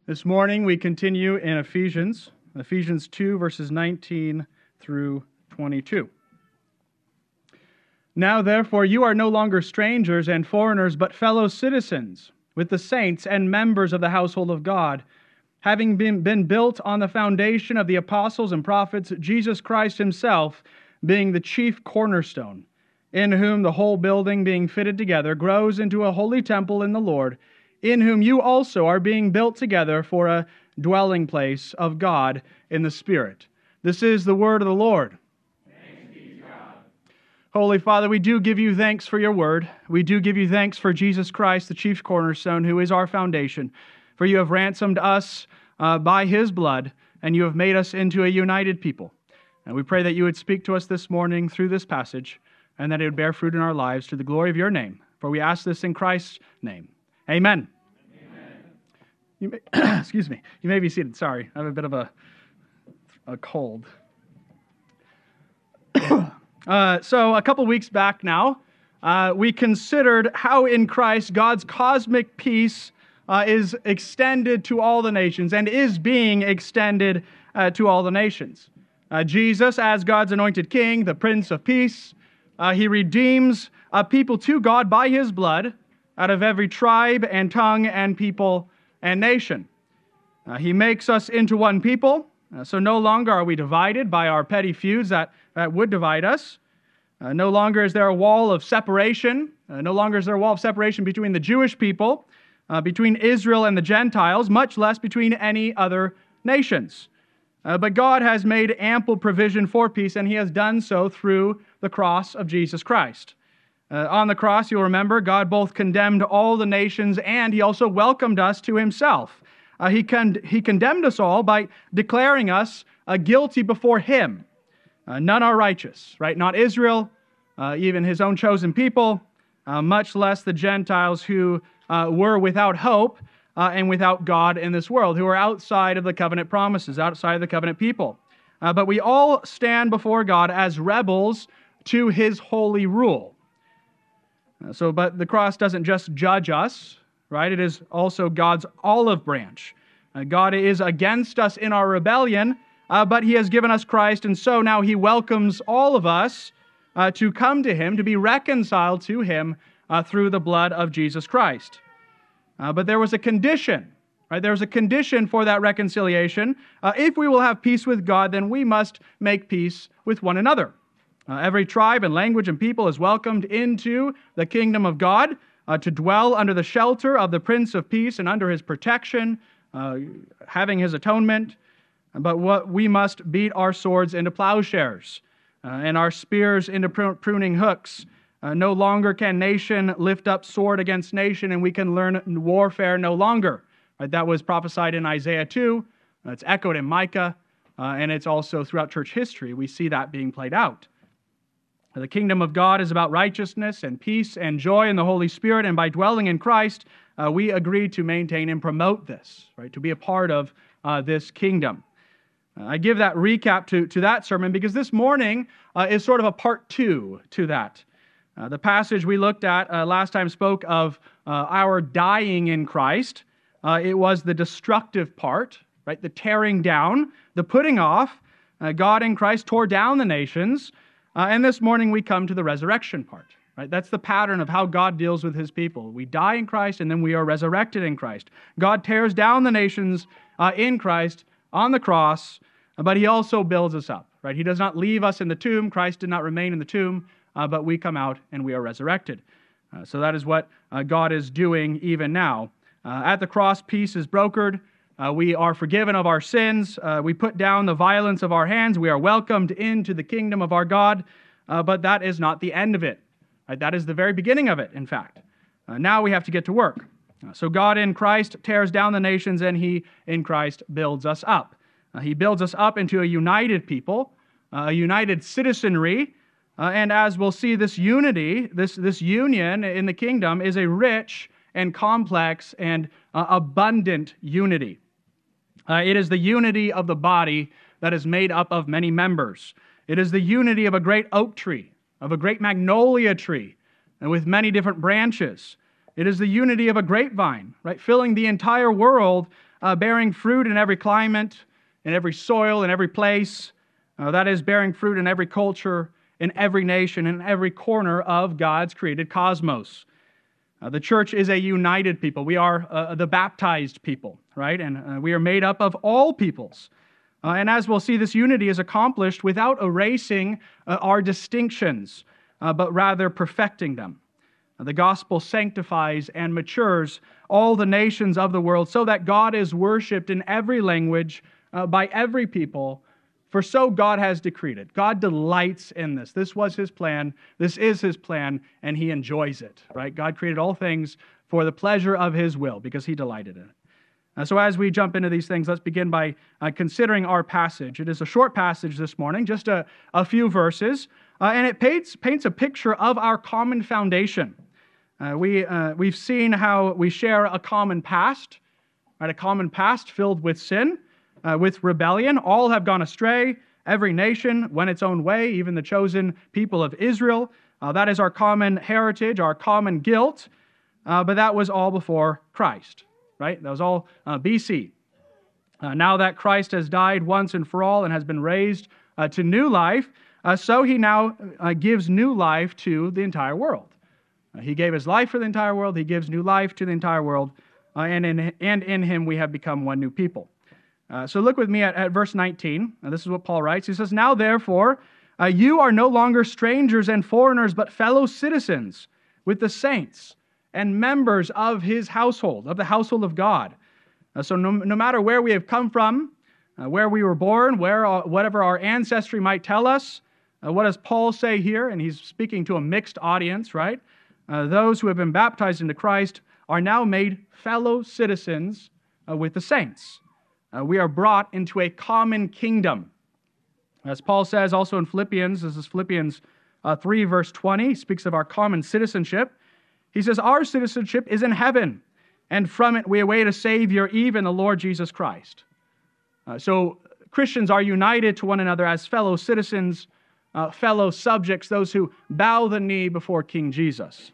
This morning we continue in Ephesians 2, verses 19 through 22. Now therefore you are no longer strangers and foreigners, but fellow citizens with the saints and members of the household of God, having been built on the foundation of the apostles and prophets, Jesus Christ himself being the chief cornerstone, in whom the whole building being fitted together grows into a holy temple in the Lord, in whom you also are being built together for a dwelling place of God in the Spirit. This is the word of the Lord. Thanks be to God. Holy Father, we do give you thanks for your word. We do give you thanks for Jesus Christ, the chief cornerstone, who is our foundation. For you have ransomed us by his blood, and you have made us into a united people. And we pray that you would speak to us this morning through this passage, and that it would bear fruit in our lives to the glory of your name. For we ask this in Christ's name. Amen. You may, excuse me. You may be seated. Sorry, I have a bit of a cold. So a couple weeks back now, we considered how in Christ God's cosmic peace is extended to all the nations and is being extended to all the nations. Jesus, as God's anointed king, the Prince of Peace, he redeems a people to God by his blood out of every tribe and tongue and people and nation. He makes us into one people, so no longer are we divided by our petty feuds that would divide us. No longer is there a wall of separation. No longer is there a wall of separation between the Jewish people, between Israel and the Gentiles, much less between any other nations. But God has made ample provision for peace, and he has done so through the cross of Jesus Christ. On the cross, you'll remember, God both condemned all the nations and he also welcomed us to himself. He condemned us all by declaring us guilty before him. None are righteous, right? Not Israel, even his own chosen people, much less the Gentiles who were without hope and without God in this world, who are outside of the covenant promises, outside of the covenant people. But we all stand before God as rebels to his holy rule. But the cross doesn't just judge us, right? It is also God's olive branch. God is against us in our rebellion, but he has given us Christ, and so now he welcomes all of us to come to him, to be reconciled to him through the blood of Jesus Christ. But there was a condition, right? There was a condition for that reconciliation. If we will have peace with God, then we must make peace with one another. Every tribe and language and people is welcomed into the kingdom of God to dwell under the shelter of the Prince of Peace and under his protection, having his atonement. But we must beat our swords into plowshares and our spears into pruning hooks. No longer can nation lift up sword against nation, and we can learn warfare no longer. Right? That was prophesied in Isaiah 2. It's echoed in Micah, and it's also throughout church history. We see that being played out. The kingdom of God is about righteousness and peace and joy in the Holy Spirit, and by dwelling in Christ, we agree to maintain and promote this, right? To be a part of this kingdom. I give that recap to that sermon because this morning is sort of a part 2 to that. The passage we looked at last time spoke of our dying in Christ. It was the destructive part, right? The tearing down, the putting off. God in Christ tore down the nations. And this morning we come to the resurrection part, right? That's the pattern of how God deals with his people. We die in Christ and then we are resurrected in Christ. God tears down the nations in Christ on the cross, but he also builds us up, right? He does not leave us in the tomb. Christ did not remain in the tomb, but we come out and we are resurrected. So that is what God is doing even now. At the cross, peace is brokered. We are forgiven of our sins. We put down the violence of our hands. We are welcomed into the kingdom of our God. But that is not the end of it. Right? That is the very beginning of it, in fact. Now we have to get to work. So God in Christ tears down the nations, and he in Christ builds us up. He builds us up into a united people, a united citizenry. And as we'll see, this unity, this union in the kingdom is a rich and complex and abundant unity. It is the unity of the body that is made up of many members. It is the unity of a great oak tree, of a great magnolia tree, and with many different branches. It is the unity of a grapevine, right, filling the entire world bearing fruit in every climate, in every soil, in every place. That is, bearing fruit in every culture, in every nation, in every corner of God's created cosmos. The church is a united people. We are the baptized people, right? And we are made up of all peoples. And as we'll see, this unity is accomplished without erasing our distinctions, but rather perfecting them. The gospel sanctifies and matures all the nations of the world so that God is worshiped in every language by every people, for so God has decreed it. God delights in this. This was His plan. This is His plan, and He enjoys it, right? God created all things for the pleasure of His will because He delighted in it. So as we jump into these things, let's begin by considering our passage. It is a short passage this morning, just a few verses, and it paints a picture of our common foundation. We've seen how we share a common past, right? A common past filled with sin, with rebellion. All have gone astray. Every nation went its own way, even the chosen people of Israel. That is our common heritage, our common guilt, but that was all before Christ, right? That was all BC. Now that Christ has died once and for all and has been raised to new life, so He now gives new life to the entire world. He gave His life for the entire world. He gives new life to the entire world, and in Him we have become one new people. So look with me at verse 19. This is what Paul writes. He says, "Now therefore, you are no longer strangers and foreigners, but fellow citizens with the saints and members of His household, of the household of God." So no matter where we have come from, where we were born, whatever our ancestry might tell us, what does Paul say here? And he's speaking to a mixed audience, right? Those who have been baptized into Christ are now made fellow citizens with the saints. We are brought into a common kingdom. As Paul says also in Philippians, this is Philippians 3, verse 20, he speaks of our common citizenship. He says, "Our citizenship is in heaven, and from it we await a Savior, even the Lord Jesus Christ." So Christians are united to one another as fellow citizens, fellow subjects, those who bow the knee before King Jesus.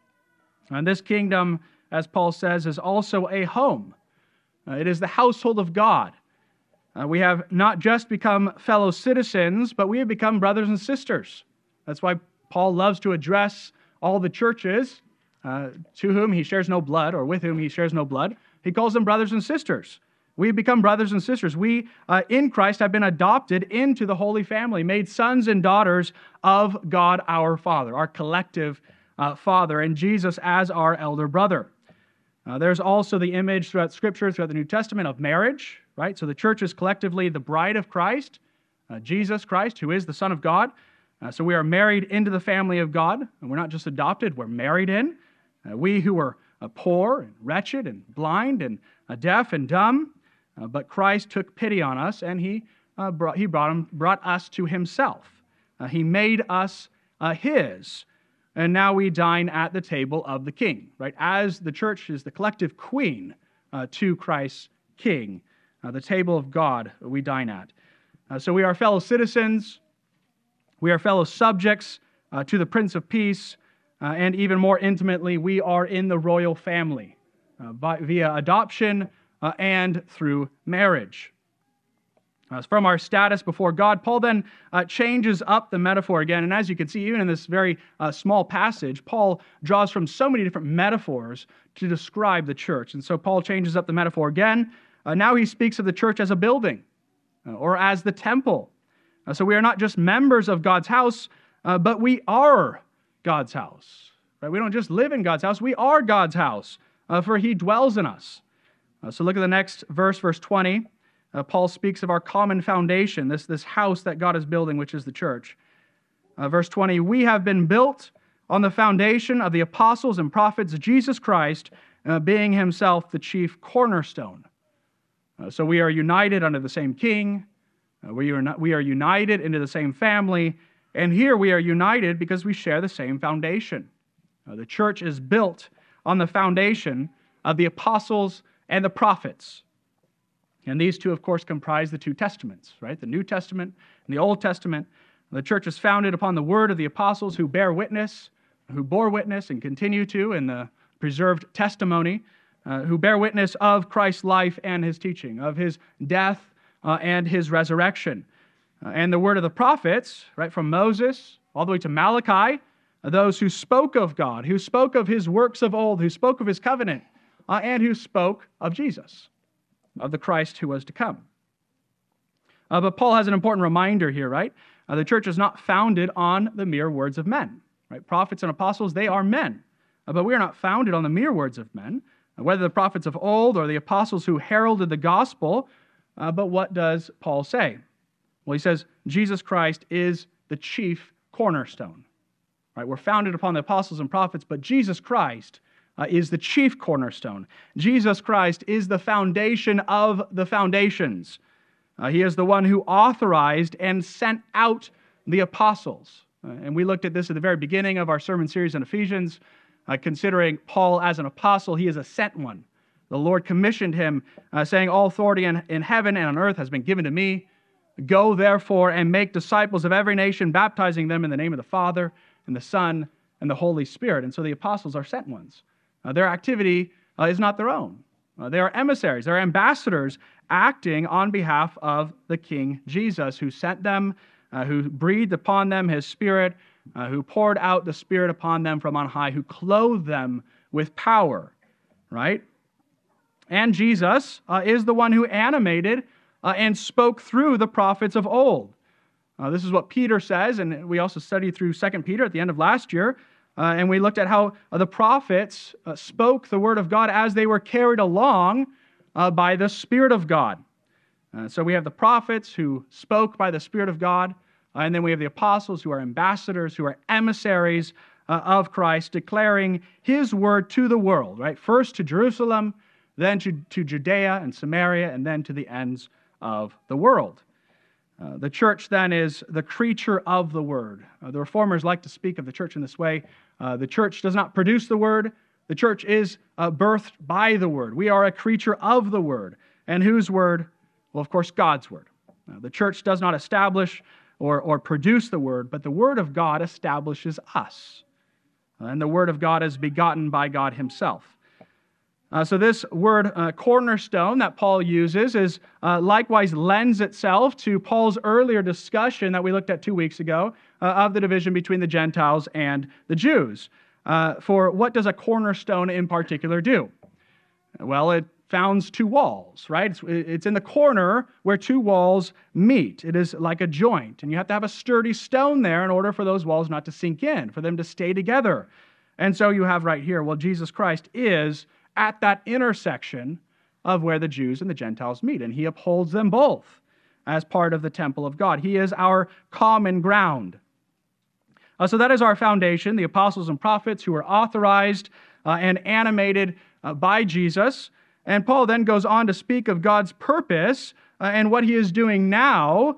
And this kingdom, as Paul says, is also a home. It is the household of God. We have not just become fellow citizens, but we have become brothers and sisters. That's why Paul loves to address all the churches to whom he shares no blood, or with whom he shares no blood. He calls them brothers and sisters. We have become brothers and sisters. We, in Christ, have been adopted into the Holy Family, made sons and daughters of God our Father, our collective Father, and Jesus as our elder brother. There's also the image throughout Scripture, throughout the New Testament, of marriage, right? So the church is collectively the bride of Christ, Jesus Christ, who is the Son of God. So we are married into the family of God, and we're not just adopted, we're married in. We who were poor and wretched and blind and deaf and dumb, but Christ took pity on us, and He brought us to Himself. He made us His. And now we dine at the table of the King, right? As the church is the collective queen to Christ's King, the table of God we dine at. So we are fellow citizens, we are fellow subjects to the Prince of Peace, and even more intimately, we are in the royal family via adoption and through marriage. From our status before God, Paul then changes up the metaphor again. And as you can see, even in this very small passage, Paul draws from so many different metaphors to describe the church. And so Paul changes up the metaphor again. Now he speaks of the church as a building or as the temple. So we are not just members of God's house, but we are God's house. Right? We don't just live in God's house, we are God's house, for He dwells in us. So look at the next verse, verse 20. Paul speaks of our common foundation, this house that God is building, which is the church. Verse 20, "We have been built on the foundation of the apostles and prophets, Jesus Christ being Himself the chief cornerstone." So we are united under the same King. We are united into the same family. And here we are united because we share the same foundation. The church is built on the foundation of the apostles and the prophets. And these two, of course, comprise the two testaments, right? The New Testament and the Old Testament. The church is founded upon the word of the apostles who bore witness and continue to in the preserved testimony who bear witness of Christ's life and his teaching, of his death and his resurrection. And the word of the prophets, right, from Moses all the way to Malachi, those who spoke of God, who spoke of his works of old, who spoke of his covenant, and who spoke of Jesus, of the Christ who was to come. But Paul has an important reminder here, right? The church is not founded on the mere words of men, right? Prophets and apostles, they are men. But we are not founded on the mere words of men, whether the prophets of old or the apostles who heralded the gospel. But what does Paul say? Well, he says, Jesus Christ is the chief cornerstone. Right? We're founded upon the apostles and prophets, but Jesus Christ is the chief cornerstone. Jesus Christ is the foundation of the foundations. He is the one who authorized and sent out the apostles. And we looked at this at the very beginning of our sermon series in Ephesians, considering Paul as an apostle. He is a sent one. The Lord commissioned him, saying, all authority in heaven and on earth has been given to me. Go, therefore, and make disciples of every nation, baptizing them in the name of the Father and the Son and the Holy Spirit. And so the apostles are sent ones. Their activity is not their own. They are emissaries. They're ambassadors acting on behalf of the King Jesus, who sent them, who breathed upon them his Spirit, who poured out the Spirit upon them from on high, who clothed them with power, right? And Jesus is the one who animated and spoke through the prophets of old. This is what Peter says, and we also studied through 2 Peter at the end of last year, and we looked at how the prophets spoke the word of God as they were carried along by the Spirit of God. So we have the prophets who spoke by the Spirit of God, and then we have the apostles who are ambassadors, who are emissaries of Christ, declaring his word to the world, right? First to Jerusalem, then to Judea and Samaria, and then to the ends of the world. The church then is the creature of the word. The reformers like to speak of the church in this way. The church does not produce the word. The church is birthed by the word. We are a creature of the word. And whose word? Well, of course, God's word. The church does not establish or produce the word, but the word of God establishes us. And the word of God is begotten by God himself. So this word cornerstone that Paul uses is likewise lends itself to Paul's earlier discussion that we looked at 2 weeks ago of the division between the Gentiles and the Jews. For what does a cornerstone in particular do? Well, it founds two walls, right? It's in the corner where two walls meet. It is like a joint, and you have to have a sturdy stone there in order for those walls not to sink in, for them to stay together. And so you have right here, well, Jesus Christ is at that intersection of where the Jews and the Gentiles meet, and he upholds them both as part of the temple of God. He is our common ground. So that is our foundation, the apostles and prophets who were authorized and animated by Jesus. And Paul then goes on to speak of God's purpose and what he is doing now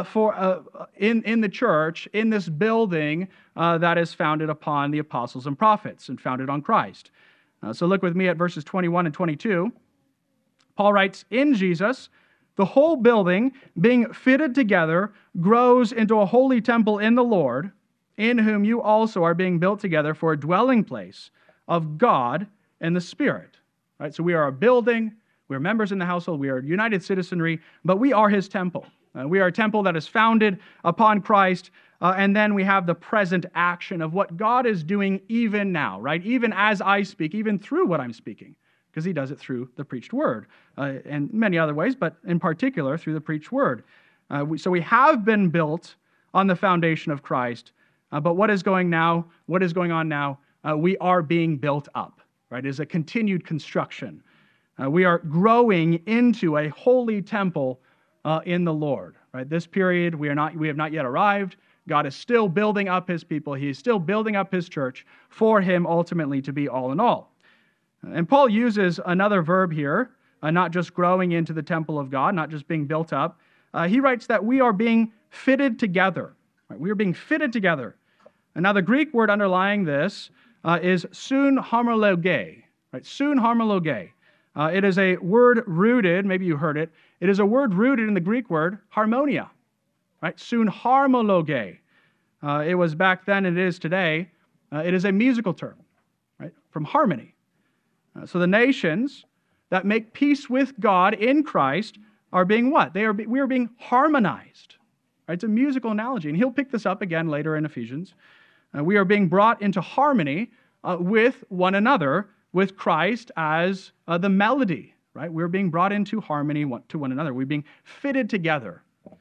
in the church, in this building that is founded upon the apostles and prophets and founded on Christ. So look with me at verses 21 and 22. Paul writes, in Jesus, the whole building, being fitted together, grows into a holy temple in the Lord, in whom you also are being built together for a dwelling place of God and the Spirit. Right? So we are a building, we are members in the household, we are united citizenry, but we are his temple. We are a temple that is founded upon Christ, and then we have the present action of what God is doing even now, right? Even as I speak, even through what I'm speaking, because he does it through the preached word, and many other ways, but in particular through the preached word. So we have been built on the foundation of Christ, but what is going on now? We are being built up, right? It is a continued construction. We are growing into a holy temple in the Lord, right? This period, we have not yet arrived. God is still building up his people. He is still building up his church for him ultimately to be all in all. And Paul uses another verb here, not just growing into the temple of God, not just being built up. He writes that we are being fitted together. Right? We are being fitted together. And now the Greek word underlying this is sun homologe, right? Sun homologe. It is a word rooted, maybe you heard it, it is a word rooted in the Greek word harmonia, right? Sun homologe. It was back then, it is today. It is a musical term, right? From harmony. So the nations that make peace with God in Christ are being what? We are being harmonized. Right? It's a musical analogy, and he'll pick this up again later in Ephesians. We are being brought into harmony with one another, with Christ as the melody. Right? We're being brought into harmony to one another. We're being fitted together.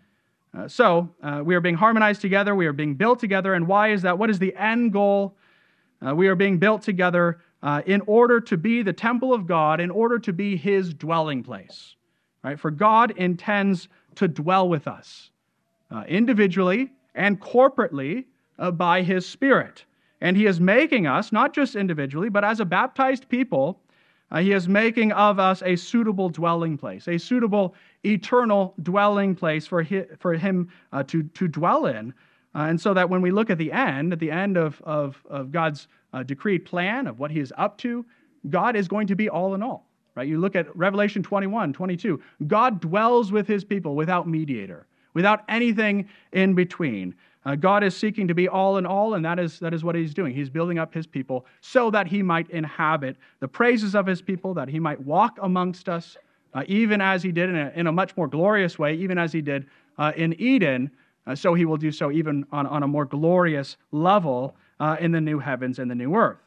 So we are being harmonized together. We are being built together. And why is that? What is the end goal? We are being built together in order to be the temple of God, in order to be his dwelling place. Right? For God intends to dwell with us individually and corporately by his Spirit. And he is making us, not just individually, but as a baptized people, he is making of us a suitable dwelling place, a suitable eternal dwelling place for him to dwell in. And so that when we look at the end of God's decreed plan, of what he is up to, God is going to be all in all. Right? You look at Revelation 21, 22. God dwells with his people without mediator, without anything in between. God is seeking to be all in all, and that is what he's doing. He's building up his people so that he might inhabit the praises of his people, that he might walk amongst us, even as he did in a much more glorious way, even as he did in Eden. So he will do so even on a more glorious level in the new heavens and the new earth.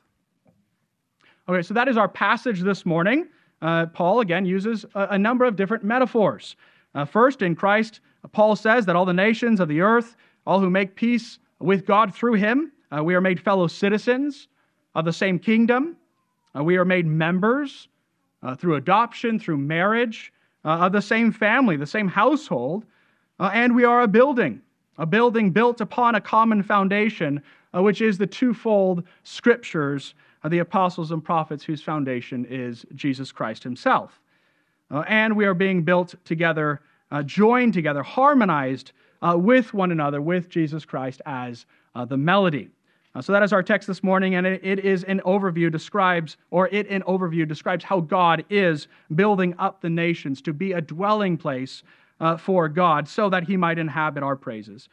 Okay, so that is our passage this morning. Paul, again, uses a number of different metaphors. First, in Christ, Paul says that all the nations of the earth, all who make peace with God through him, we are made fellow citizens of the same kingdom. We are made members through adoption, through marriage, of the same family, the same household, and we are a building built upon a common foundation, which is the twofold scriptures of the apostles and prophets, whose foundation is Jesus Christ himself. And we are being built together, joined together, harmonized with one another, with Jesus Christ as the melody. So that is our text this morning, and it in overview describes how God is building up the nations to be a dwelling place for God, so that he might inhabit our praises,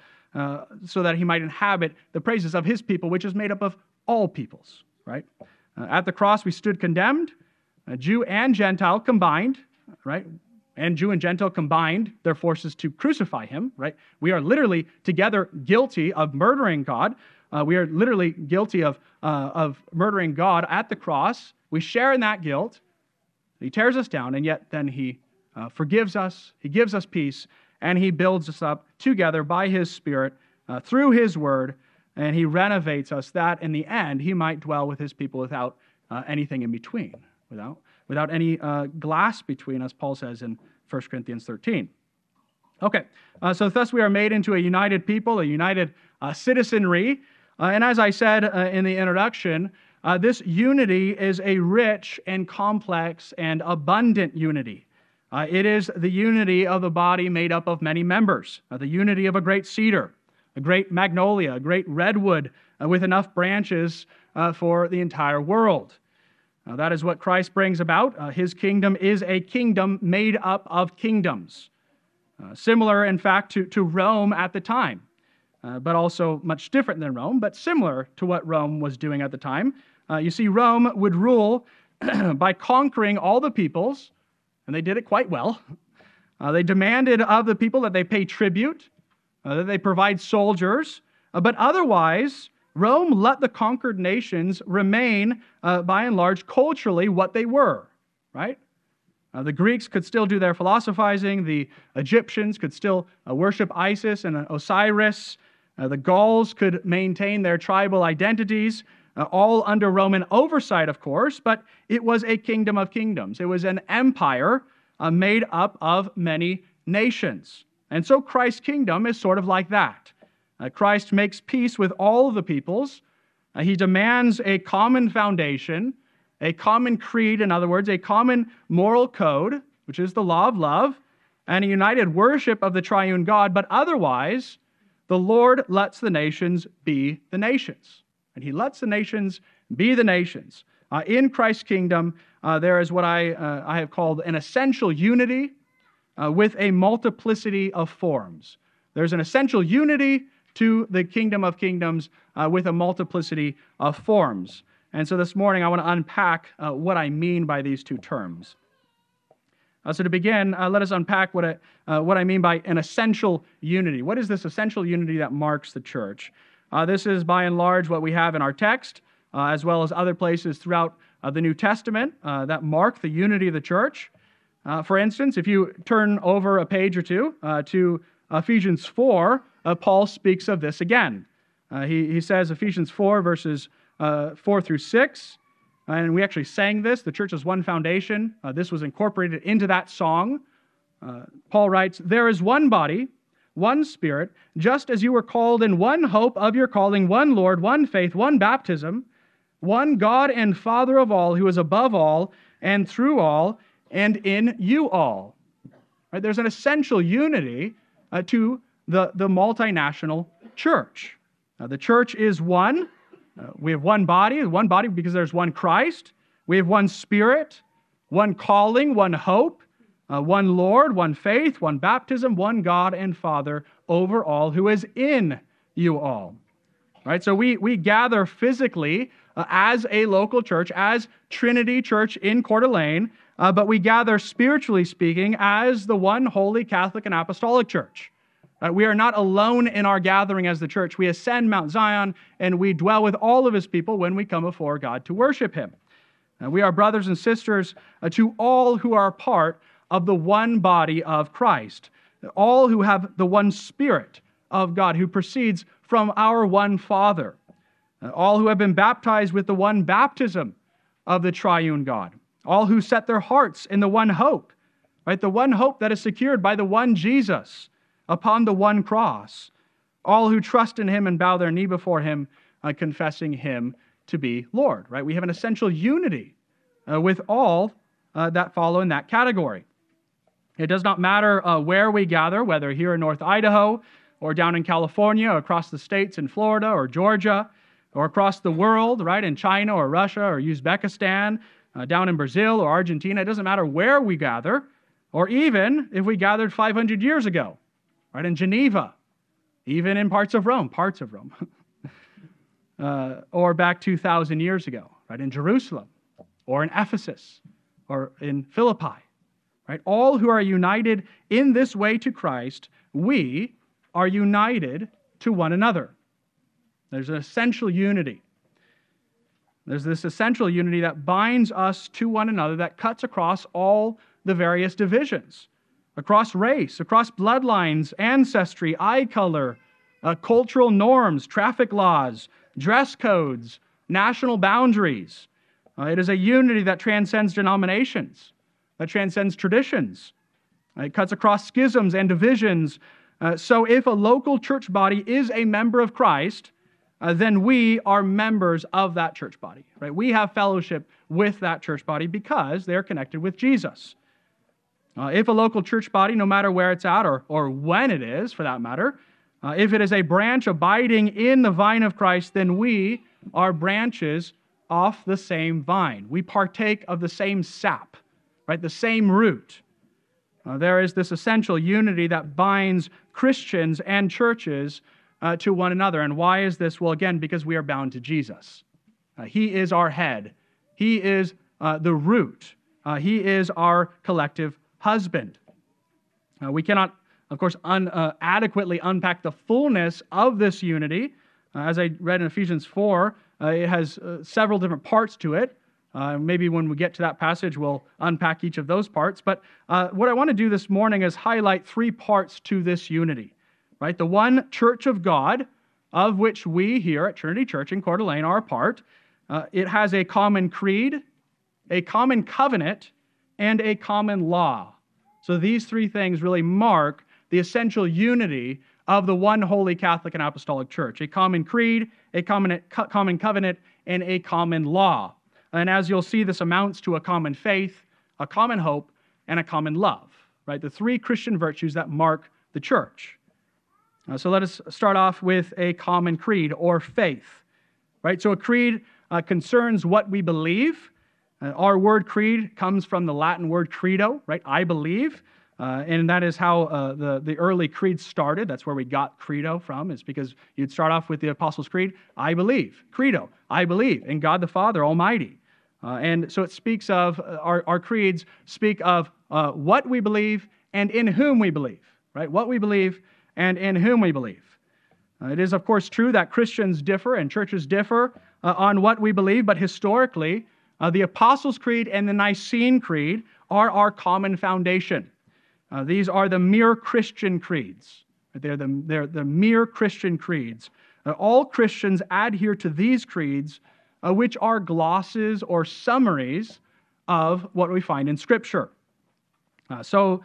so that he might inhabit the praises of his people, which is made up of all peoples. Right? At the cross, we stood condemned, Jew and Gentile combined, right? And Jew and Gentile combined their forces to crucify him, right? We are literally together guilty of murdering God. We are literally guilty of murdering God at the cross. We share in that guilt. He tears us down, and yet then he forgives us. He gives us peace, and he builds us up together by his Spirit through his word, and he renovates us, that in the end he might dwell with his people without anything in between, without any glass between us, Paul says in 1 Corinthians 13. Okay, so thus we are made into a united people, a united citizenry. And as I said in the introduction, this unity is a rich and complex and abundant unity. It is the unity of the body made up of many members, the unity of a great cedar, a great magnolia, a great redwood with enough branches for the entire world. That is what Christ brings about. His kingdom is a kingdom made up of kingdoms. Similar, in fact, to Rome at the time, but also much different than Rome, but similar to what Rome was doing at the time. You see, Rome would rule by conquering all the peoples, and they did it quite well. They demanded of the people that they pay tribute, that they provide soldiers, but otherwise, Rome let the conquered nations remain, by and large, culturally what they were, right? The Greeks could still do their philosophizing. The Egyptians could still worship Isis and Osiris. The Gauls could maintain their tribal identities, all under Roman oversight, of course, but it was a kingdom of kingdoms. It was an empire made up of many nations. And so Christ's kingdom is sort of like that. Christ makes peace with all of the peoples. He demands a common foundation, a common creed, in other words, a common moral code, which is the law of love, and a united worship of the triune God. But otherwise, the Lord lets the nations be the nations. And he lets the nations be the nations. In Christ's kingdom, there is what I have called an essential unity with a multiplicity of forms. There's an essential unity to the kingdom of kingdoms with a multiplicity of forms. And so this morning I want to unpack what I mean by these two terms. So to begin, let us unpack what I mean by an essential unity. What is this essential unity that marks the church? This is by and large what we have in our text, as well as other places throughout the New Testament that mark the unity of the church. For instance, if you turn over a page or two to Ephesians 4, Paul speaks of this again. He says, Ephesians 4, verses 4 through 6, and we actually sang this, the church is one foundation. This was incorporated into that song. Paul writes, "There is one body, one Spirit, just as you were called in one hope of your calling, one Lord, one faith, one baptism, one God and Father of all, who is above all and through all and in you all." Right? There's an essential unity to the multinational church. The church is one. We have one body because there's one Christ. We have one Spirit, one calling, one hope, one Lord, one faith, one baptism, one God and Father over all, who is in you all. Right? So we gather physically as a local church, as Trinity Church in Coeur d'Alene, but we gather spiritually speaking as the one holy Catholic and Apostolic Church. We are not alone in our gathering as the church. We ascend Mount Zion, and we dwell with all of His people when we come before God to worship Him. We are brothers and sisters to all who are part of the one body of Christ, all who have the one Spirit of God who proceeds from our one Father, all who have been baptized with the one baptism of the triune God, all who set their hearts in the one hope, right? The one hope that is secured by the one Jesus upon the one cross, all who trust in Him and bow their knee before Him, confessing Him to be Lord, right? We have an essential unity with all that follow in that category. It does not matter where we gather, whether here in North Idaho or down in California, or across the states in Florida or Georgia, or across the world, right, in China or Russia or Uzbekistan, down in Brazil or Argentina. It doesn't matter where we gather, or even if we gathered 500 years ago, right, in Geneva, even in parts of Rome, or back 2,000 years ago, right, in Jerusalem, or in Ephesus, or in Philippi, right? All who are united in this way to Christ, we are united to one another. There's an essential unity. There's this essential unity that binds us to one another, that cuts across all the various divisions, across race, across bloodlines, ancestry, eye color, cultural norms, traffic laws, dress codes, national boundaries. It is a unity that transcends denominations, that transcends traditions. It cuts across schisms and divisions. So if a local church body is a member of Christ, then we are members of that church body. Right? We have fellowship with that church body because they're connected with Jesus. If a local church body, no matter where it's at or when it is, for that matter, if it is a branch abiding in the vine of Christ, then we are branches off the same vine. We partake of the same sap, right? The same root. There is this essential unity that binds Christians and churches to one another. And why is this? Well, again, because we are bound to Jesus. He is our head. He is the root. He is our collective husband. We cannot, of course, adequately unpack the fullness of this unity. As I read in Ephesians 4, it has several different parts to it. Maybe when we get to that passage, we'll unpack each of those parts. But what I want to do this morning is highlight three parts to this unity. Right? The one church of God, of which we here at Trinity Church in Coeur d'Alene are a part, it has a common creed, a common covenant, and a common law. So these three things really mark the essential unity of the one holy Catholic and Apostolic Church. A common creed, a common covenant, and a common law. And as you'll see, this amounts to a common faith, a common hope, and a common love. Right? The three Christian virtues that mark the church. So let us start off with a common creed or faith. Right? So a creed concerns what we believe. Our word creed comes from the Latin word credo, right? I believe. And that is how the early creeds started. That's where we got credo from, is because you'd start off with the Apostles' Creed, I believe. Credo, I believe in God the Father Almighty. And so it speaks of, our creeds speak of what we believe and in whom we believe, right? What we believe and in whom we believe. It is, of course, true that Christians differ and churches differ on what we believe, but historically, the Apostles' Creed and the Nicene Creed are our common foundation. These are the mere Christian creeds. They're the mere Christian creeds. All Christians adhere to these creeds, which are glosses or summaries of what we find in Scripture. So,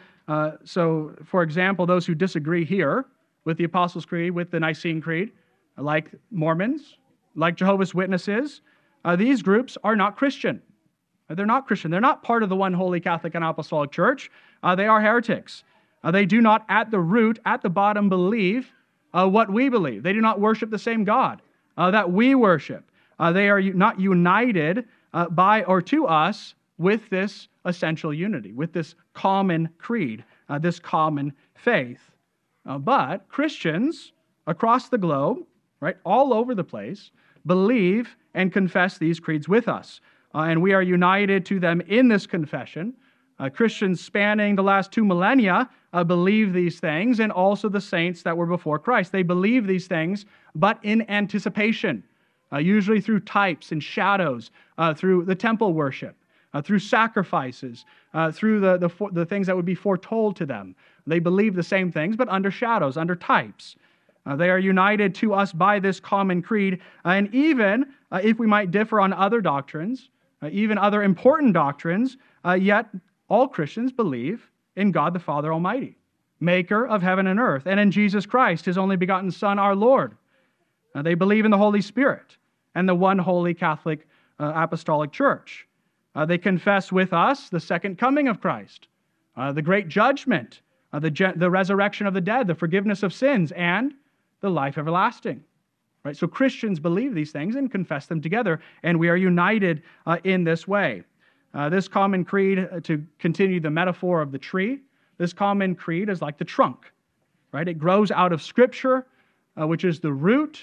for example, those who disagree here with the Apostles' Creed, with the Nicene Creed, like Mormons, like Jehovah's Witnesses, these groups are not Christian. They're not Christian. They're not part of the one holy Catholic and Apostolic Church. They are heretics. They do not, at the root, at the bottom, believe what we believe. They do not worship the same God that we worship. They are not united by or to us with this essential unity, with this common creed, this common faith. But Christians across the globe, right, all over the place, believe and confess these creeds with us. And we are united to them in this confession. Christians spanning the last 2 millennia believe these things, and also the saints that were before Christ. They believe these things, but in anticipation, usually through types and shadows, through the temple worship, through sacrifices, through the things that would be foretold to them. They believe the same things, but under shadows, under types. They are united to us by this common creed, and even if we might differ on other doctrines, even other important doctrines, yet all Christians believe in God the Father Almighty, maker of heaven and earth, and in Jesus Christ, his only begotten Son, our Lord. They believe in the Holy Spirit and the one holy Catholic Apostolic Church. They confess with us the second coming of Christ, the great judgment, the resurrection of the dead, the forgiveness of sins, and the life everlasting. Right? So Christians believe these things and confess them together, and we are united in this way. This common creed, to continue the metaphor of the tree, this common creed is like the trunk. Right? It grows out of Scripture, which is the root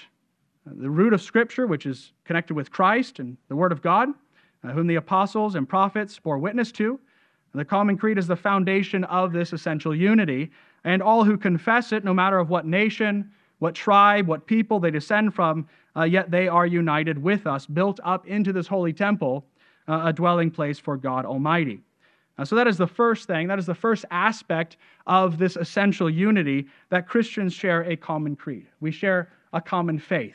of Scripture, which is connected with Christ and the Word of God, whom the apostles and prophets bore witness to. The common creed is the foundation of this essential unity, and all who confess it, no matter of what nation, what tribe, what people they descend from, yet they are united with us, built up into this holy temple, a dwelling place for God Almighty. So that is the first thing, that is the first aspect of this essential unity, that Christians share a common creed. We share a common faith.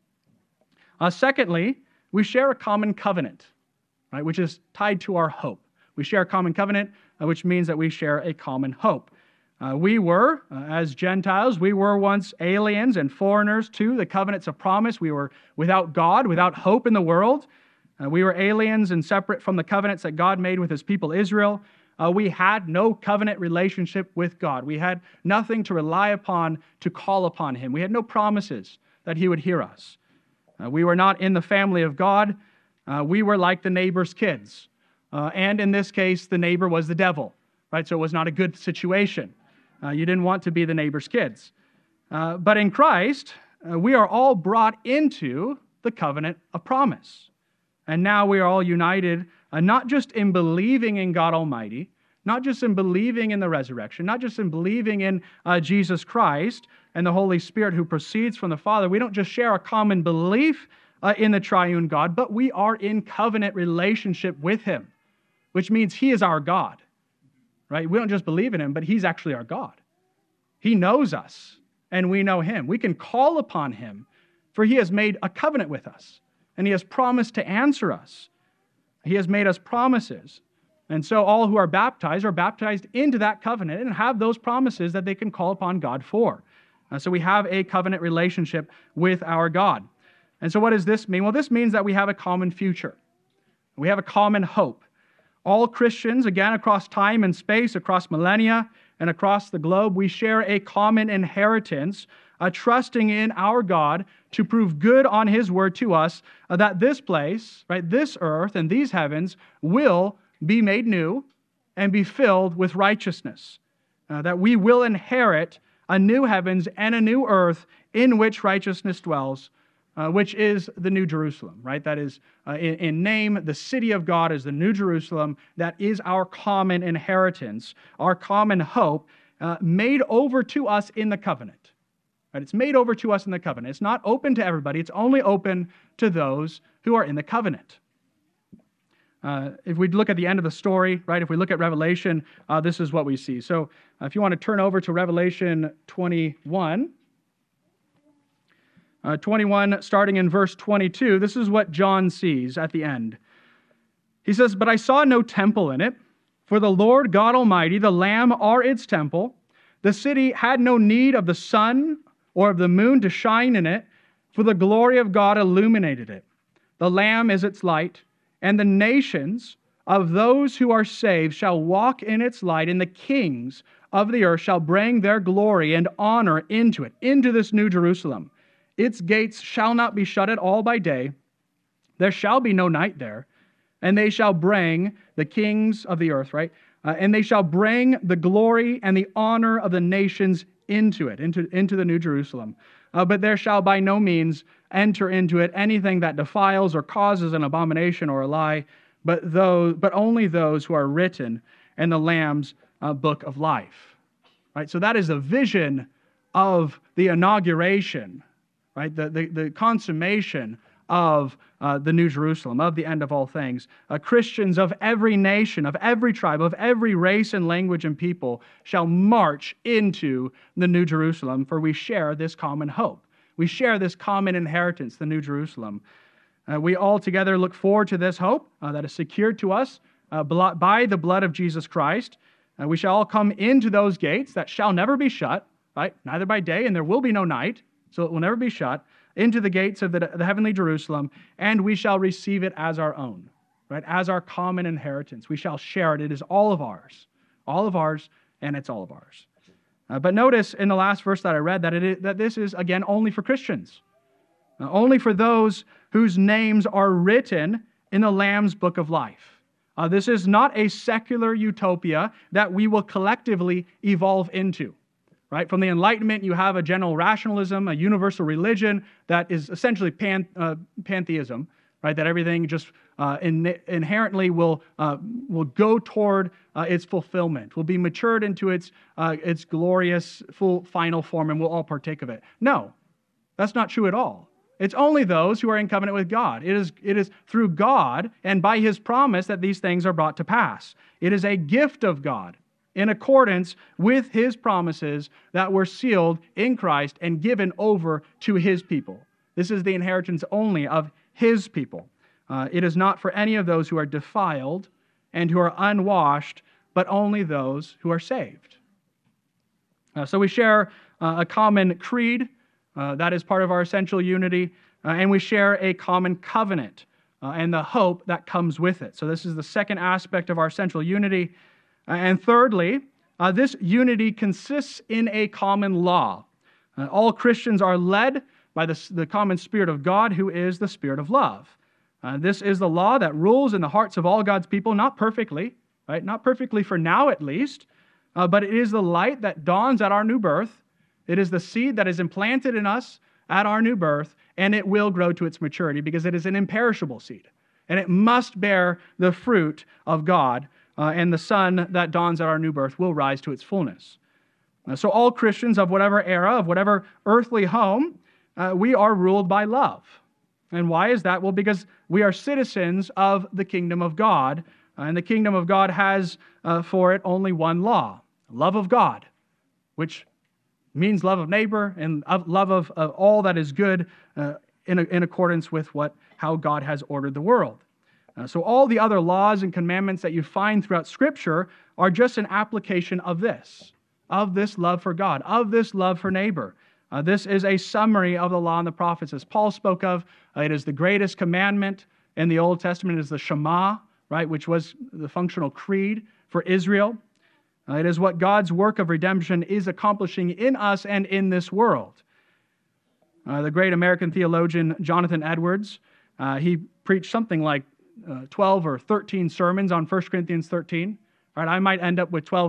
Secondly, we share a common covenant, right, which is tied to our hope. We share a common covenant, which means that we share a common hope. We were, as Gentiles, we were once aliens and foreigners to the covenants of promise. We were without God, without hope in the world. We were aliens and separate from the covenants that God made with his people Israel. We had no covenant relationship with God. We had nothing to rely upon, to call upon him. We had no promises that he would hear us. We were not in the family of God. We were like the neighbor's kids. And in this case, the neighbor was the devil, right? So it was not a good situation. You didn't want to be the neighbor's kids. But in Christ, we are all brought into the covenant of promise. And now we are all united, not just in believing in God Almighty, not just in believing in the resurrection, not just in believing in Jesus Christ and the Holy Spirit who proceeds from the Father. We don't just share a common belief in the triune God, but we are in covenant relationship with him, which means he is our God. Right? We don't just believe in him, but he's actually our God. He knows us, and we know him. We can call upon him, for he has made a covenant with us, and he has promised to answer us. He has made us promises. And so all who are baptized into that covenant and have those promises that they can call upon God for. So we have a covenant relationship with our God. And so what does this mean? Well, this means that we have a common future. We have a common hope. All Christians, again, across time and space, across millennia, and across the globe, we share a common inheritance, trusting in our God to prove good on his word to us, that this place, right, this earth and these heavens will be made new and be filled with righteousness. that we will inherit a new heavens and a new earth in which righteousness dwells, which is the New Jerusalem, right? That is, in name, the city of God is the New Jerusalem. That is our common inheritance, our common hope, made over to us in the covenant. Right? It's made over to us in the covenant. It's not open to everybody. It's only open to those who are in the covenant. If we look at the end of the story, right, if we look at Revelation, this is what we see. So if you want to turn over to Revelation 21, 21, starting in verse 22, this is what John sees at the end. He says, "But I saw no temple in it, for the Lord God Almighty, the Lamb, are its temple. The city had no need of the sun or of the moon to shine in it, for the glory of God illuminated it. The Lamb is its light, and the nations of those who are saved shall walk in its light, and the kings of the earth shall bring their glory and honor into it," into this New Jerusalem. "Its gates shall not be shut at all by day. There shall be no night there. And they shall bring the kings of the earth," right? "And they shall bring the glory and the honor of the nations into it," into the New Jerusalem. "But there shall by no means enter into it anything that defiles or causes an abomination or a lie, but only those who are written in the Lamb's book of life." Right? So that is a vision of the inauguration, right? The consummation of the New Jerusalem, of the end of all things. Christians of every nation, of every tribe, of every race and language and people shall march into the New Jerusalem, for we share this common hope. We share this common inheritance, the New Jerusalem. We all together look forward to this hope that is secured to us by the blood of Jesus Christ. We shall all come into those gates that shall never be shut, right? Neither by day, and there will be no night, so it will never be shut, into the gates of the heavenly Jerusalem, and we shall receive it as our own, right? As our common inheritance. We shall share it. It is all of ours, and it's all of ours. But notice in the last verse that I read that this is, again, only for Christians, only for those whose names are written in the Lamb's book of life. This is not a secular utopia that we will collectively evolve into. Right? From the Enlightenment, you have a general rationalism, a universal religion that is essentially pantheism, right? That everything just inherently will go toward its fulfillment, will be matured into its glorious, full, final form, and we'll all partake of it. No, that's not true at all. It's only those who are in covenant with God. It is through God and by His promise that these things are brought to pass. It is a gift of God, in accordance with His promises that were sealed in Christ and given over to His people. This is the inheritance only of His people. It is not for any of those who are defiled and who are unwashed, but only those who are saved. So we share a common creed. That is part of our essential unity. And we share a common covenant and the hope that comes with it. So this is the second aspect of our essential unity. And thirdly, this unity consists in a common law. All Christians are led by the common Spirit of God, who is the Spirit of love. This is the law that rules in the hearts of all God's people, not perfectly, right? Not perfectly for now at least, but it is the light that dawns at our new birth. It is the seed that is implanted in us at our new birth, and it will grow to its maturity because it is an imperishable seed, and it must bear the fruit of God. And the sun that dawns at our new birth will rise to its fullness. So all Christians of whatever era, of whatever earthly home, we are ruled by love. And why is that? Well, because we are citizens of the kingdom of God, and the kingdom of God has for it only one law, love of God, which means love of neighbor and love of all that is good in accordance with how God has ordered the world. So all the other laws and commandments that you find throughout Scripture are just an application of this love for God, of this love for neighbor. This is a summary of the law and the prophets. As Paul spoke of, it is the greatest commandment in the Old Testament. It is the Shema, right, which was the functional creed for Israel. It is what God's work of redemption is accomplishing in us and in this world. The great American theologian Jonathan Edwards, he preached something like 12 or 13 sermons on 1 Corinthians 13. Right, I might end up with 12 or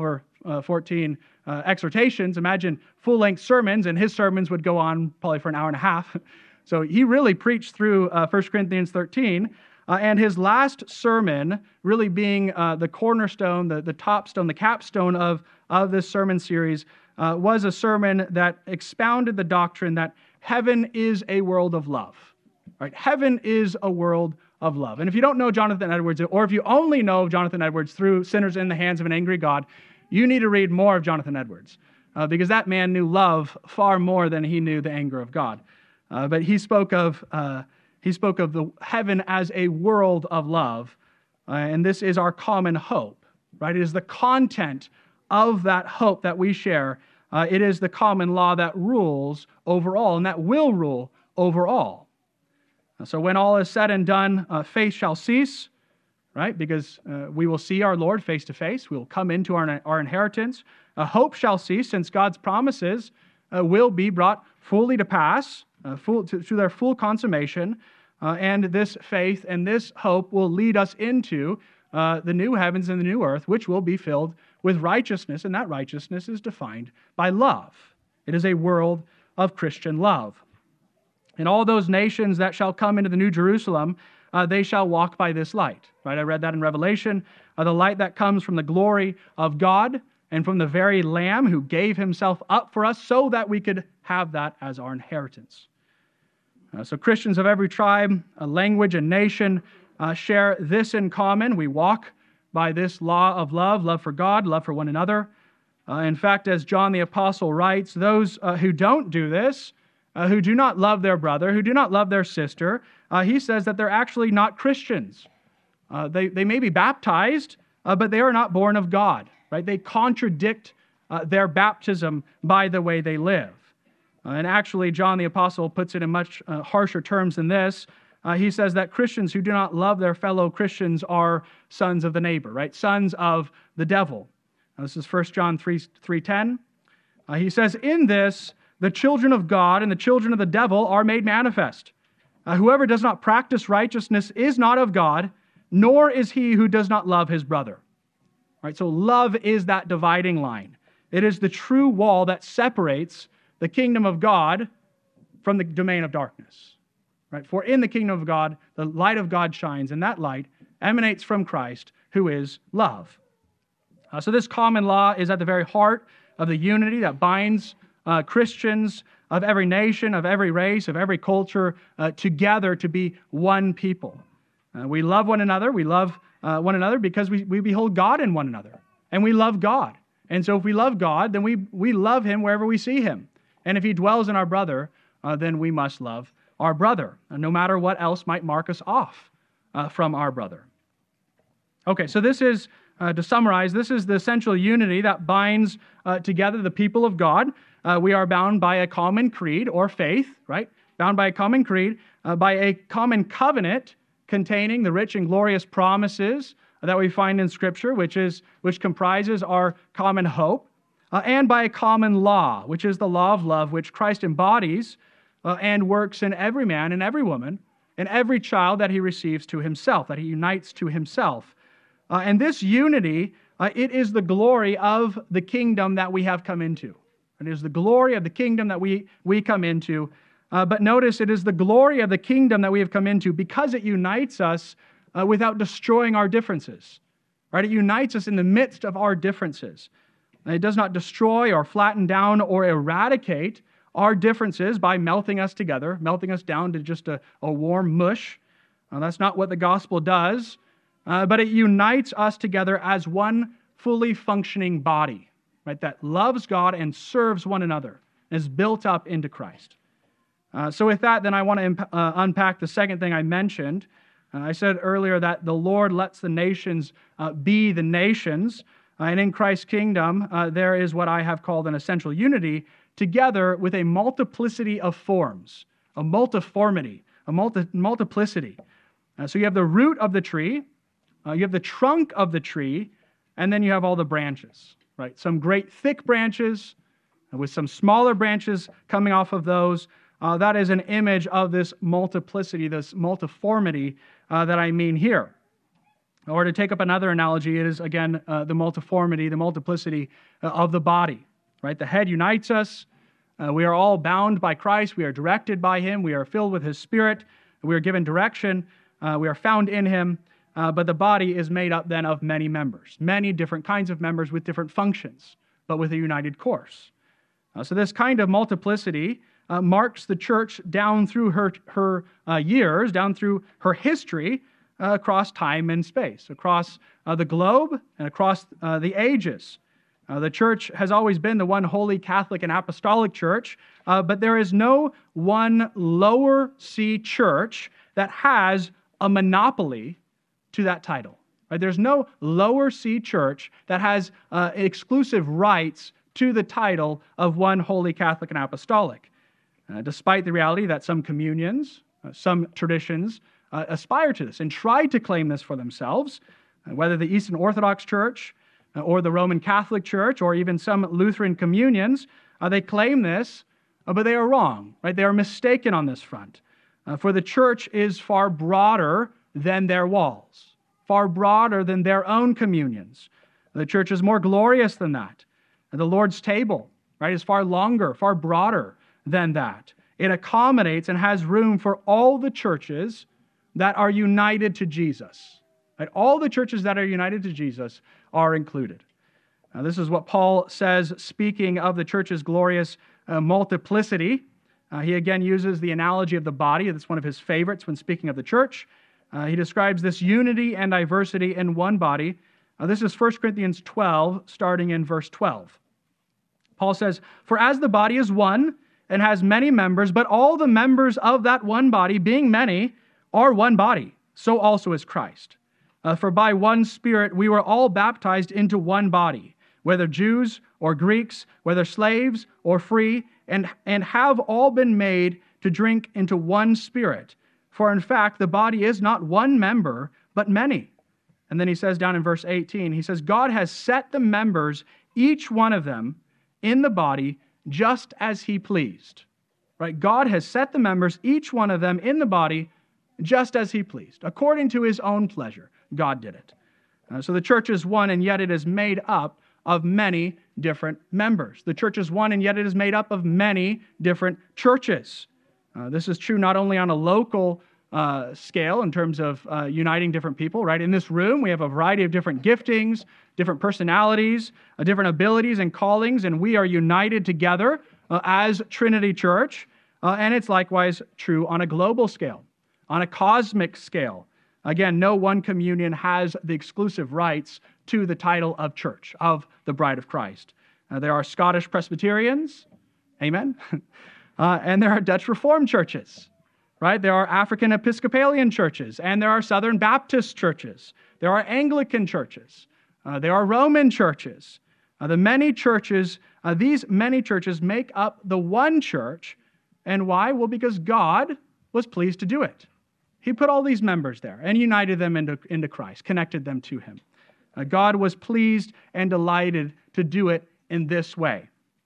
14 exhortations. Imagine full-length sermons, and his sermons would go on probably for an hour and a half. So he really preached through 1 Corinthians 13. And his last sermon, really being the cornerstone, the topstone, the capstone of this sermon series, was a sermon that expounded the doctrine that heaven is a world of love. Right? Heaven is a world of love. And if you don't know Jonathan Edwards, or if you only know Jonathan Edwards through Sinners in the Hands of an Angry God, you need to read more of Jonathan Edwards, because that man knew love far more than he knew the anger of God. But he spoke of the heaven as a world of love, and this is our common hope, right? It is the content of that hope that we share. It is the common law that rules over all, and that will rule over all. So when all is said and done, faith shall cease, right? Because we will see our Lord face to face. We will come into our inheritance. Hope shall cease, since God's promises will be brought fully to pass, to their full consummation. And this faith and this hope will lead us into the new heavens and the new earth, which will be filled with righteousness, and that righteousness is defined by love. It is a world of Christian love. And all those nations that shall come into the New Jerusalem, they shall walk by this light. Right? I read that in Revelation. The light that comes from the glory of God and from the very Lamb who gave himself up for us so that we could have that as our inheritance. So Christians of every tribe, language, and nation share this in common. We walk by this law of love for God, love for one another. In fact, as John the Apostle writes, those who don't do this, who do not love their brother, who do not love their sister, he says that they're actually not Christians. They may be baptized, but they are not born of God. Right? They contradict their baptism by the way they live. And actually, John the Apostle puts it in much harsher terms than this. He says that Christians who do not love their fellow Christians are sons of the neighbor, right? Sons of the devil. This is 1 John 3:10. He says, in this, the children of God and the children of the devil are made manifest. Whoever does not practice righteousness is not of God, nor is he who does not love his brother. Right? So love is that dividing line. It is the true wall that separates the kingdom of God from the domain of darkness. Right? For in the kingdom of God, the light of God shines, and that light emanates from Christ, who is love. So this common law is at the very heart of the unity that binds Christians of every nation, of every race, of every culture together to be one people. We love one another. We love one another because we behold God in one another, and we love God. And so if we love God, then we love him wherever we see him. And if he dwells in our brother, then we must love our brother, no matter what else might mark us off from our brother. Okay, so this is, to summarize, this is the essential unity that binds together the people of God. We are bound by a common creed or faith, right? Bound by a common creed, by a common covenant containing the rich and glorious promises that we find in Scripture, which comprises our common hope, and by a common law, which is the law of love, which Christ embodies and works in every man and every woman, and every child that he receives to himself, that he unites to himself. And this unity, it is the glory of the kingdom that we have come into. It is the glory of the kingdom that we come into. But notice, it is the glory of the kingdom that we have come into because it unites us without destroying our differences. Right? It unites us in the midst of our differences. And it does not destroy or flatten down or eradicate our differences by melting us together, melting us down to just a warm mush. That's not what the gospel does. But it unites us together as one fully functioning body, right, that loves God and serves one another, and is built up into Christ. So with that, then I want to unpack the second thing I mentioned. I said earlier that the Lord lets the nations be the nations, and in Christ's kingdom, there is what I have called an essential unity, together with a multiplicity of forms, a multiformity, a multiplicity. So you have the root of the tree, you have the trunk of the tree, and then you have all the branches, right? Some great thick branches with some smaller branches coming off of those. That is an image of this multiplicity, this multiformity that I mean here. Or to take up another analogy, it is, again, the multiformity, the multiplicity of the body, right? The head unites us. We are all bound by Christ. We are directed by him. We are filled with his Spirit. We are given direction. We are found in him. But the body is made up then of many members, many different kinds of members with different functions, but with a united course. So this kind of multiplicity marks the church down through her years, down through her history, across time and space, across the globe and across the ages. The church has always been the one holy Catholic and apostolic church, but there is no one lower C church that has a monopoly to that title. Right? There's no lower C church that has exclusive rights to the title of one holy Catholic and apostolic, despite the reality that some communions, some traditions, aspire to this and try to claim this for themselves, whether the Eastern Orthodox Church or the Roman Catholic Church or even some Lutheran communions, they claim this, but they are wrong, right? They are mistaken on this front. For the church is far broader than their walls, far broader than their own communions. The church is more glorious than that. The Lord's table, right, is far longer, far broader than that. It accommodates and has room for all the churches that are united to Jesus. Right? All the churches that are united to Jesus are included. Now, this is what Paul says, speaking of the church's glorious multiplicity. He again uses the analogy of the body. That's one of his favorites when speaking of the church. He describes this unity and diversity in one body. This is 1 Corinthians 12, starting in verse 12. Paul says, "For as the body is one and has many members, but all the members of that one body, being many, are one body, so also is Christ. For by one Spirit we were all baptized into one body, whether Jews or Greeks, whether slaves or free, and have all been made to drink into one Spirit. For in fact, the body is not one member, but many." And then he says down in verse 18, he says, "God has set the members, each one of them, in the body just as he pleased." Right? God has set the members, each one of them, in the body just as he pleased. According to his own pleasure, God did it. So the church is one, and yet it is made up of many different members. The church is one, and yet it is made up of many different churches. This is true not only on a local scale in terms of uniting different people, right? In this room, we have a variety of different giftings, different personalities, different abilities and callings, and we are united together as Trinity Church. And it's likewise true on a global scale, on a cosmic scale. Again, no one communion has the exclusive rights to the title of church, of the bride of Christ. There are Scottish Presbyterians, amen, and there are Dutch Reformed churches, right? There are African Episcopalian churches, and there are Southern Baptist churches. There are Anglican churches. There are Roman churches. The many churches, these many churches make up the one church. And why? Well, because God was pleased to do it. He put all these members there and united them into Christ, connected them to him. God was pleased and delighted to do it in this way.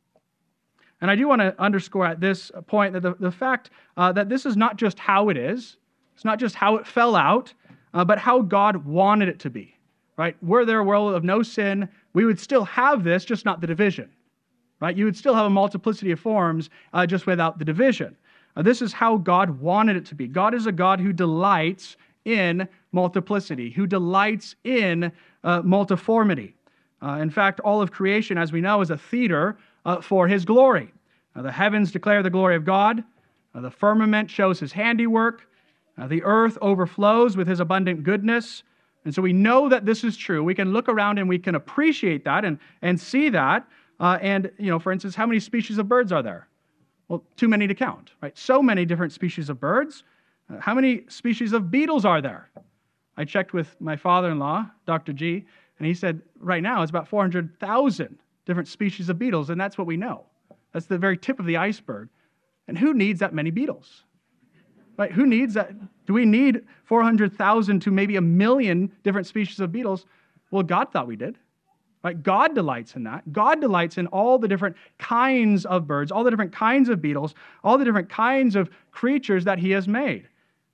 And I do want to underscore at this point that the fact that this is not just how it is, it's not just how it fell out, but how God wanted it to be. Right? Were there a world of no sin, we would still have this, just not the division. Right? You would still have a multiplicity of forms, just without the division. This is how God wanted it to be. God is a God who delights in multiplicity, who delights in multiformity. In fact, all of creation, as we know, is a theater for his glory. The heavens declare the glory of God. The firmament shows his handiwork. The earth overflows with his abundant goodness. And so we know that this is true. We can look around and we can appreciate that and see that. For instance, how many species of birds are there? Well, too many to count, right? So many different species of birds. How many species of beetles are there? I checked with my father-in-law, Dr. G, and he said right now it's about 400,000 different species of beetles, and that's what we know. That's the very tip of the iceberg. And who needs that many beetles? Right? Who needs that? Do we need 400,000 to maybe 1 million different species of beetles? Well, God thought we did. Right? God delights in that. God delights in all the different kinds of birds, all the different kinds of beetles, all the different kinds of creatures that he has made.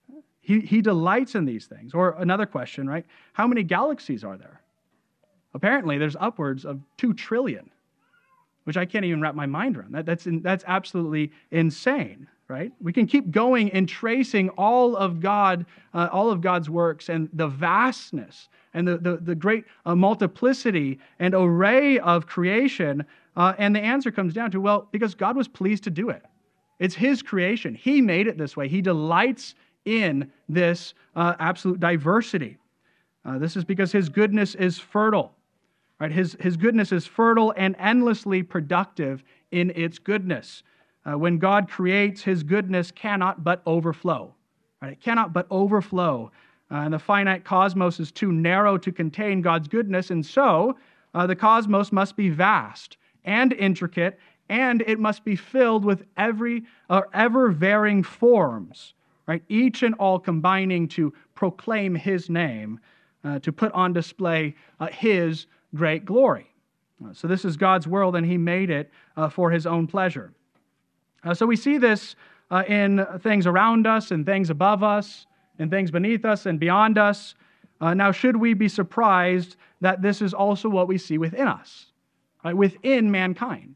He delights in these things. Or another question, right? How many galaxies are there? Apparently, there's upwards of 2 trillion, which I can't even wrap my mind around. That's absolutely insane, right? We can keep going and tracing all of God's works and the vastness and the great multiplicity and array of creation. And the answer comes down to, well, because God was pleased to do it. It's His creation. He made it this way. He delights in this absolute diversity. This is because His goodness is fertile. Right? His goodness is fertile and endlessly productive in its goodness. When God creates, His goodness cannot but overflow. Right? It cannot but overflow. And the finite cosmos is too narrow to contain God's goodness, and so the cosmos must be vast and intricate, and it must be filled with ever-varying forms, right? Each and all combining to proclaim His name, to put on display His great glory. So this is God's world, and He made it for His own pleasure. So we see this in things around us and things above us and things beneath us and beyond us. Now, should we be surprised that this is also what we see within us, right? Within mankind?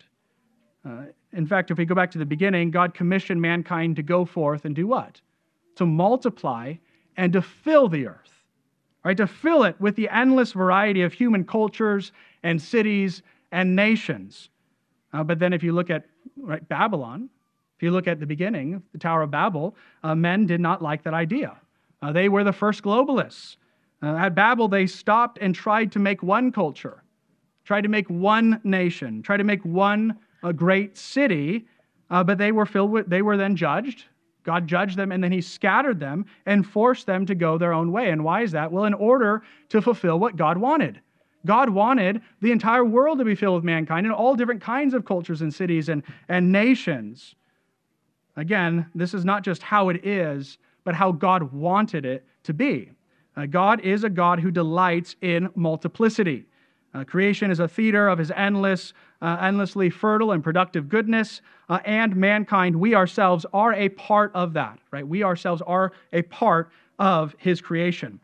In fact, if we go back to the beginning, God commissioned mankind to go forth and do what? To multiply and to fill the earth. Right, to fill it with the endless variety of human cultures and cities and nations. But then if you look at Babylon, if you look at the beginning, the Tower of Babel, men did not like that idea. They were the first globalists. At Babel, they stopped and tried to make one culture, tried to make one nation, tried to make one great city, but they were then judged. God judged them, and then He scattered them and forced them to go their own way. And why is that? Well, in order to fulfill what God wanted. God wanted the entire world to be filled with mankind in all different kinds of cultures and cities and nations. Again, this is not just how it is, but how God wanted it to be. God is a God who delights in multiplicity. Creation is a theater of His endlessly fertile and productive goodness, and mankind, we ourselves are a part of that, right? We ourselves are a part of His creation.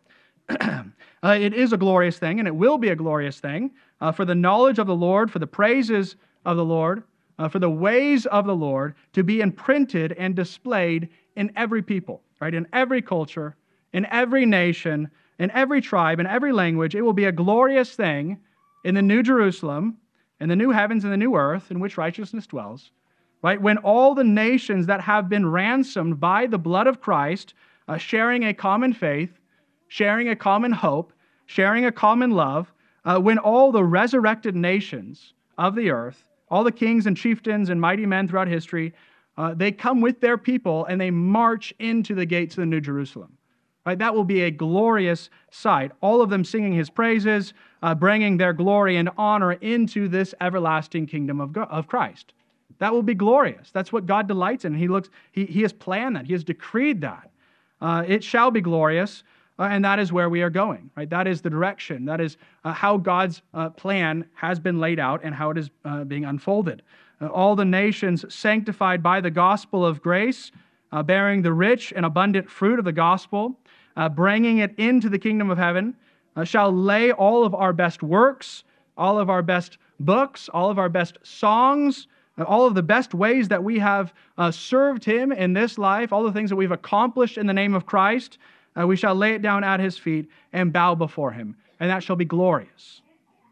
It is a glorious thing, and it will be a glorious thing for the knowledge of the Lord, for the praises of the Lord, for the ways of the Lord to be imprinted and displayed in every people, right? In every culture, in every nation, in every tribe, in every language. It will be a glorious thing in the New Jerusalem, in the new heavens and the new earth in which righteousness dwells, right? When all the nations that have been ransomed by the blood of Christ, sharing a common faith, sharing a common hope, sharing a common love, when all the resurrected nations of the earth, all the kings and chieftains and mighty men throughout history, they come with their people and they march into the gates of the New Jerusalem. Right? That will be a glorious sight. All of them singing His praises, bringing their glory and honor into this everlasting kingdom of Christ. That will be glorious. That's what God delights in. He has planned that. He has decreed that. It shall be glorious, and that is where we are going. Right? That is the direction. That is how God's plan has been laid out and how it is being unfolded. All the nations sanctified by the gospel of grace, bearing the rich and abundant fruit of the gospel, bringing it into the kingdom of heaven, shall lay all of our best works, all of our best books, all of our best songs, all of the best ways that we have served Him in this life, all the things that we've accomplished in the name of Christ, we shall lay it down at His feet and bow before Him, and that shall be glorious.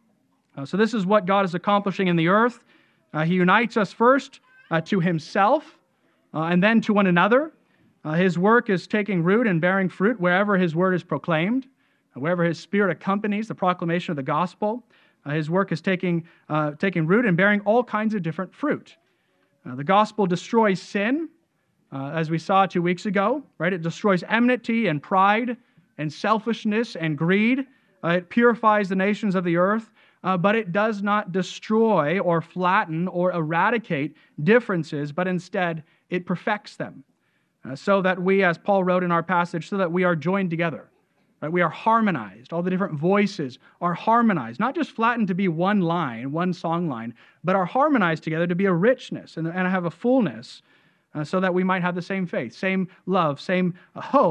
So this is what God is accomplishing in the earth. He unites us first to Himself, and then to one another. His work is taking root and bearing fruit wherever His word is proclaimed, wherever His Spirit accompanies the proclamation of the gospel. His work is taking root and bearing all kinds of different fruit. The gospel destroys sin, as we saw 2 weeks ago, right? It destroys enmity and pride and selfishness and greed. It purifies the nations of the earth, but it does not destroy or flatten or eradicate differences, but instead it perfects them. So that we, as Paul wrote in our passage, so that we are joined together. Right? We are harmonized. All the different voices are harmonized, not just flattened to be one line, one song line, but are harmonized together to be a richness and have a fullness, so that we might have the same faith, same love, same hope,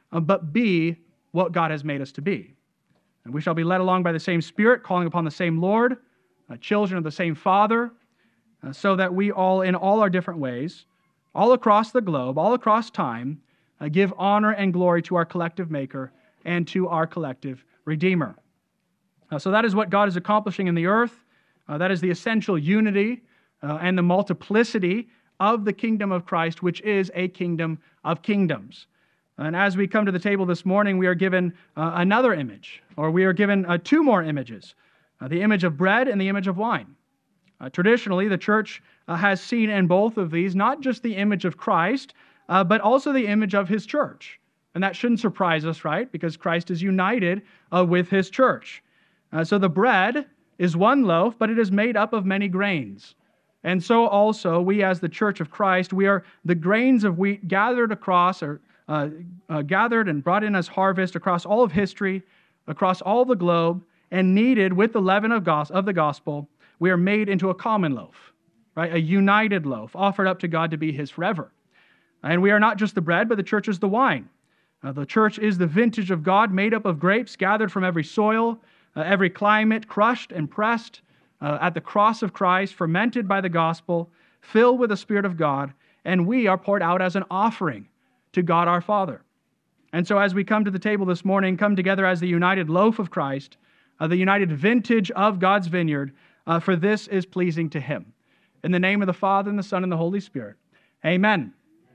but be what God has made us to be. And we shall be led along by the same Spirit, calling upon the same Lord, children of the same Father, so that we all, in all our different ways, all across the globe, all across time, give honor and glory to our collective Maker and to our collective Redeemer. So that is what God is accomplishing in the earth. That is the essential unity and the multiplicity of the kingdom of Christ, which is a kingdom of kingdoms. And as we come to the table this morning, we are given another image, or we are given two more images, the image of bread and the image of wine. Traditionally, the church has seen in both of these not just the image of Christ, but also the image of his church. And that shouldn't surprise us, right? Because Christ is united with his church. So the bread is one loaf, but it is made up of many grains. And so also, we as the church of Christ, we are the grains of wheat gathered across, or gathered and brought in as harvest across all of history, across all the globe, and kneaded with the leaven of the gospel, we are made into a common loaf, right? A united loaf offered up to God to be his forever. And we are not just the bread, but the church is the wine. The church is the vintage of God made up of grapes gathered from every soil, every climate, crushed and pressed at the cross of Christ, fermented by the gospel, filled with the Spirit of God, and we are poured out as an offering to God our Father. And so as we come to the table this morning, come together as the united loaf of Christ, the united vintage of God's vineyard, for this is pleasing to him. In the name of the Father, and the Son, and the Holy Spirit. Amen.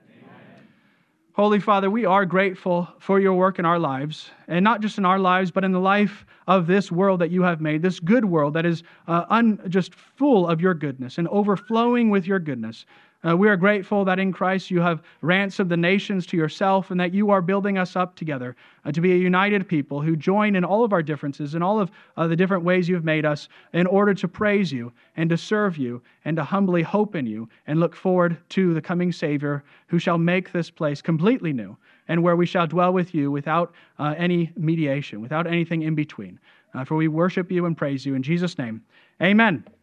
Holy Father, we are grateful for your work in our lives, and not just in our lives, but in the life of this world that you have made, this good world that is just full of your goodness and overflowing with your goodness. We are grateful that in Christ you have ransomed the nations to yourself, and that you are building us up together to be a united people who join in all of our differences and all of the different ways you've made us in order to praise you and to serve you and to humbly hope in you and look forward to the coming Savior who shall make this place completely new and where we shall dwell with you without any mediation, without anything in between. For we worship you and praise you in Jesus' name. Amen.